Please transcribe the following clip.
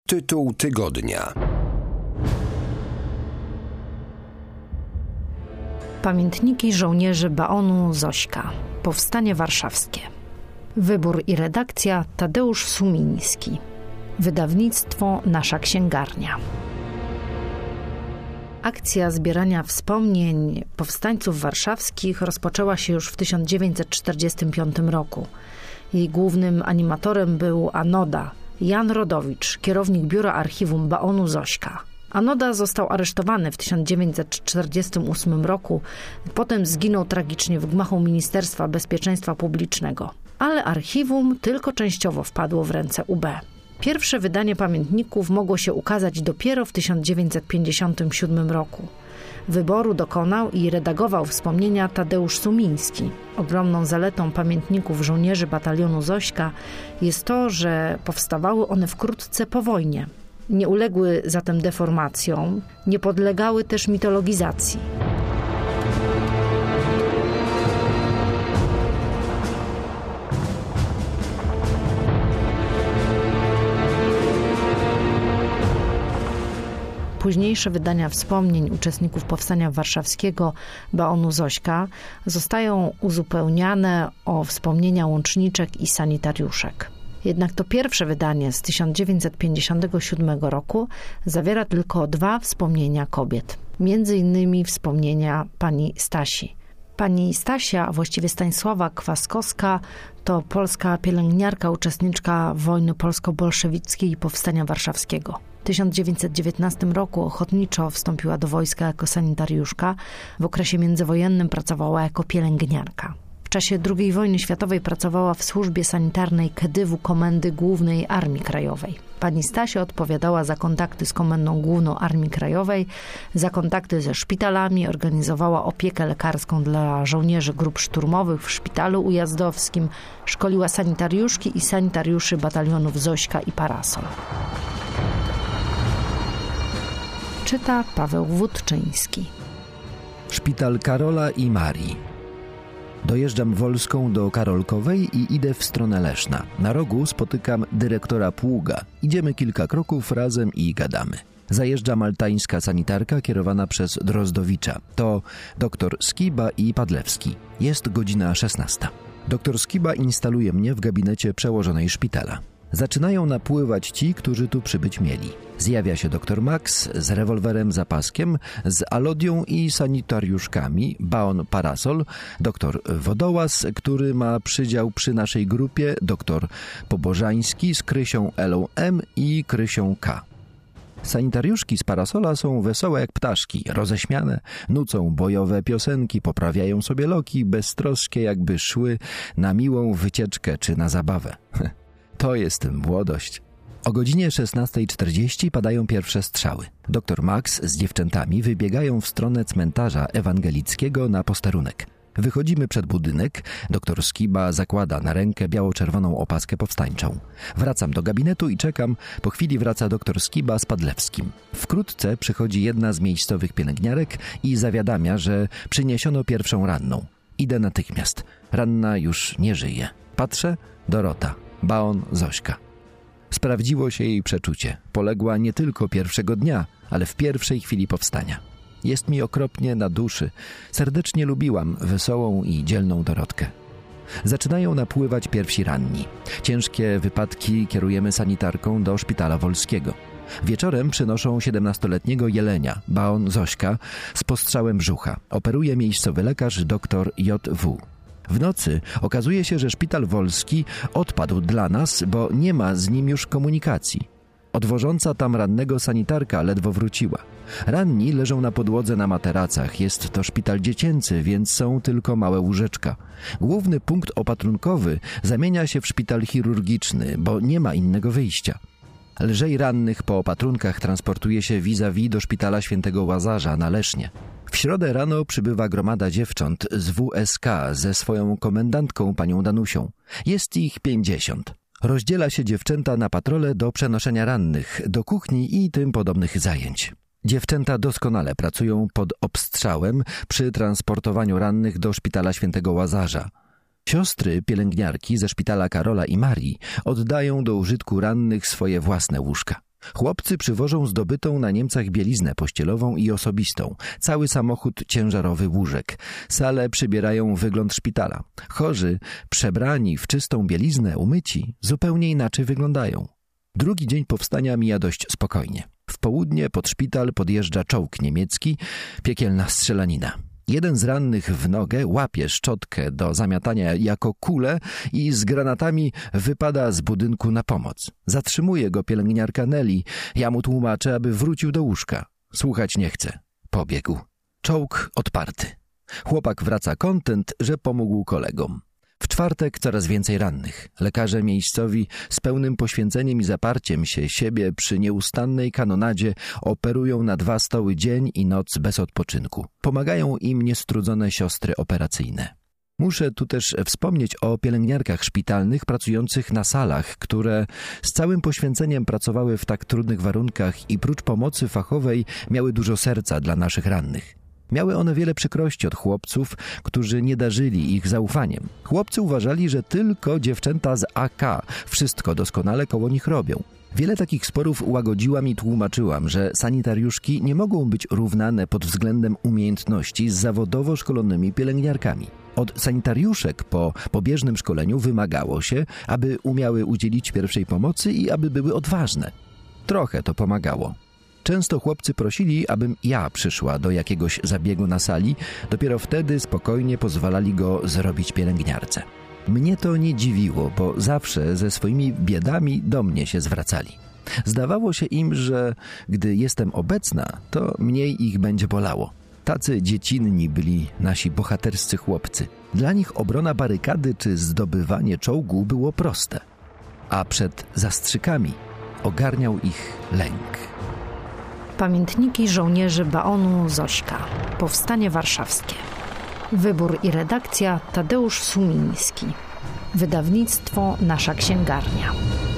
Tytuł tygodnia. Pamiętniki żołnierzy Baonu Zośka. Powstanie warszawskie. Wybór i redakcja Tadeusz Sumiński. Wydawnictwo Nasza Księgarnia. Akcja zbierania wspomnień powstańców warszawskich rozpoczęła się już w 1945 roku. Jej głównym animatorem był Anoda, Jan Rodowicz, kierownik biura archiwum Baonu Zośka. Anoda został aresztowany w 1948 roku, potem zginął tragicznie w gmachu Ministerstwa Bezpieczeństwa Publicznego. Ale archiwum tylko częściowo wpadło w ręce UB. Pierwsze wydanie pamiętników mogło się ukazać dopiero w 1957 roku. Wyboru dokonał i redagował wspomnienia Tadeusz Sumiński. Ogromną zaletą pamiętników żołnierzy batalionu Zośka jest to, że powstawały one wkrótce po wojnie. Nie uległy zatem deformacjom, nie podlegały też mitologizacji. Późniejsze wydania wspomnień uczestników Powstania Warszawskiego Baonu Zośka zostają uzupełniane o wspomnienia łączniczek i sanitariuszek. Jednak to pierwsze wydanie z 1957 roku zawiera tylko 2 wspomnienia kobiet. Między innymi wspomnienia pani Stasi. Pani Stasia, a właściwie Stanisława Kwaskowska, to polska pielęgniarka, uczestniczka wojny polsko-bolszewickiej i Powstania Warszawskiego. W 1919 roku ochotniczo wstąpiła do wojska jako sanitariuszka. W okresie międzywojennym pracowała jako pielęgniarka. W czasie II wojny światowej pracowała w służbie sanitarnej Kedywu Komendy Głównej Armii Krajowej. Pani Stasia odpowiadała za kontakty z Komendą Główną Armii Krajowej, za kontakty ze szpitalami, organizowała opiekę lekarską dla żołnierzy grup szturmowych w szpitalu ujazdowskim, szkoliła sanitariuszki i sanitariuszy batalionów Zośka i Parasol. Czyta Paweł Wódczyński. Szpital Karola i Marii. Dojeżdżam Wolską do Karolkowej i idę w stronę Leszna. Na rogu spotykam dyrektora Pługa. Idziemy kilka kroków razem i gadamy. Zajeżdża maltańska sanitarka kierowana przez Drozdowicza. To doktor Skiba i Padlewski. Jest godzina 16. Doktor Skiba instaluje mnie w gabinecie przełożonej szpitala. Zaczynają napływać ci, którzy tu przybyć mieli. Zjawia się doktor Max z rewolwerem za paskiem, z alodią i sanitariuszkami, Baon Parasol, doktor Wodołaz, który ma przydział przy naszej grupie, doktor Pobożański z Krysią Elą M i Krysią K. Sanitariuszki z Parasola są wesołe jak ptaszki, roześmiane, nucą bojowe piosenki, poprawiają sobie loki, beztroskie jakby szły na miłą wycieczkę czy na zabawę. To jest młodość. O godzinie 16:40 padają pierwsze strzały. Doktor Max z dziewczętami wybiegają w stronę cmentarza ewangelickiego na posterunek. Wychodzimy przed budynek. Doktor Skiba zakłada na rękę biało-czerwoną opaskę powstańczą. Wracam do gabinetu i czekam. Po chwili wraca doktor Skiba z Padlewskim. Wkrótce przychodzi jedna z miejscowych pielęgniarek i zawiadamia, że przyniesiono pierwszą ranną. Idę natychmiast. Ranna już nie żyje. Patrzę, Dorota. Baon Zośka. Sprawdziło się jej przeczucie. Poległa nie tylko pierwszego dnia, ale w pierwszej chwili powstania. Jest mi okropnie na duszy. Serdecznie lubiłam wesołą i dzielną Dorotkę. Zaczynają napływać pierwsi ranni. Ciężkie wypadki kierujemy sanitarką do szpitala wolskiego. Wieczorem przynoszą 17-letniego jelenia, Baon Zośka, z postrzałem brzucha. Operuje miejscowy lekarz dr J.W. W nocy okazuje się, że szpital wolski odpadł dla nas, bo nie ma z nim już komunikacji. Odwożąca tam rannego sanitarka ledwo wróciła. Ranni leżą na podłodze na materacach. Jest to szpital dziecięcy, więc są tylko małe łóżeczka. Główny punkt opatrunkowy zamienia się w szpital chirurgiczny, bo nie ma innego wyjścia. Lżej rannych po opatrunkach transportuje się vis-a-vis do szpitala Świętego Łazarza na Lesznie. W środę rano przybywa gromada dziewcząt z WSK ze swoją komendantką panią Danusią. Jest ich 50. Rozdziela się dziewczęta na patrole do przenoszenia rannych, do kuchni i tym podobnych zajęć. Dziewczęta doskonale pracują pod obstrzałem przy transportowaniu rannych do szpitala Świętego Łazarza. Siostry pielęgniarki ze szpitala Karola i Marii oddają do użytku rannych swoje własne łóżka. Chłopcy przywożą zdobytą na Niemcach bieliznę pościelową i osobistą, cały samochód ciężarowy łóżek. Sale przybierają wygląd szpitala. Chorzy, przebrani w czystą bieliznę, umyci, zupełnie inaczej wyglądają. Drugi dzień powstania mija dość spokojnie. W południe pod szpital podjeżdża czołg niemiecki, piekielna strzelanina. Jeden z rannych w nogę łapie szczotkę do zamiatania jako kulę i z granatami wypada z budynku na pomoc. Zatrzymuje go pielęgniarka Nelly. Ja mu tłumaczę, aby wrócił do łóżka. Słuchać nie chce. Pobiegł. Czołg odparty. Chłopak wraca kontent, że pomógł kolegom. W czwartek coraz więcej rannych. Lekarze miejscowi z pełnym poświęceniem i zaparciem się siebie przy nieustannej kanonadzie operują na 2 stoły dzień i noc bez odpoczynku. Pomagają im niestrudzone siostry operacyjne. Muszę tu też wspomnieć o pielęgniarkach szpitalnych pracujących na salach, które z całym poświęceniem pracowały w tak trudnych warunkach i prócz pomocy fachowej miały dużo serca dla naszych rannych. Miały one wiele przykrości od chłopców, którzy nie darzyli ich zaufaniem. Chłopcy uważali, że tylko dziewczęta z AK wszystko doskonale koło nich robią. Wiele takich sporów łagodziłam i tłumaczyłam, że sanitariuszki nie mogą być równane pod względem umiejętności z zawodowo szkolonymi pielęgniarkami. Od sanitariuszek po pobieżnym szkoleniu wymagało się, aby umiały udzielić pierwszej pomocy i aby były odważne. Trochę to pomagało. Często chłopcy prosili, abym ja przyszła do jakiegoś zabiegu na sali, dopiero wtedy spokojnie pozwalali go zrobić pielęgniarce. Mnie to nie dziwiło, bo zawsze ze swoimi biedami do mnie się zwracali. Zdawało się im, że gdy jestem obecna, to mniej ich będzie bolało. Tacy dziecinni byli nasi bohaterscy chłopcy. Dla nich obrona barykady czy zdobywanie czołgu było proste, a przed zastrzykami ogarniał ich lęk. Pamiętniki żołnierzy Baonu Zośka. Powstanie warszawskie. Wybór i redakcja Tadeusz Sumiński. Wydawnictwo Nasza Księgarnia.